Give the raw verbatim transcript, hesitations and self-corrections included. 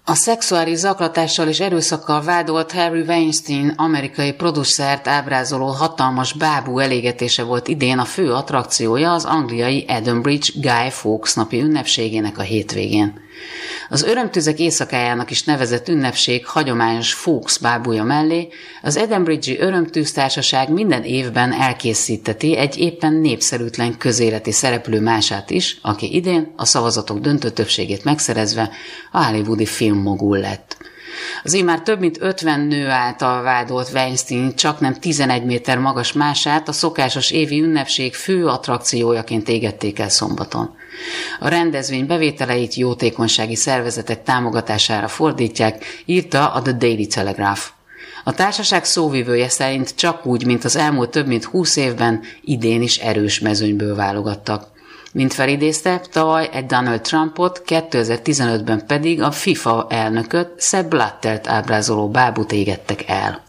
A szexuális zaklatással és erőszakkal vádolt Harvey Weinstein amerikai producert ábrázoló hatalmas bábú elégetése volt idén a fő attrakciója az angliai Edenbridge Guy Fawkes napi ünnepségének a hétvégén. Az Örömtüzek éjszakájának is nevezett ünnepség hagyományos Fawkes bábúja mellé az Edenbridge-i Örömtűztársaság minden évben elkészíteti egy éppen népszerűtlen közéleti szereplő mását is, aki idén a szavazatok döntő többségét megszerezve a hollywoodi filmmogul lett. Az immár több mint ötven nő által vádolt Weinstein csaknem tizenegy méter magas mását a szokásos évi ünnepség fő attrakciójaként égették el szombaton. A rendezvény bevételeit jótékonysági szervezetek támogatására fordítják, írta a The Daily Telegraph. A társaság szóvivője szerint csak úgy, mint az elmúlt több mint húsz évben, idén is erős mezőnyből válogattak. Mint felidézte, tavaly egy Donald Trumpot, kétezer-tizenötben pedig a FIFA elnököt, Sepp Blattert ábrázoló bábút égettek el.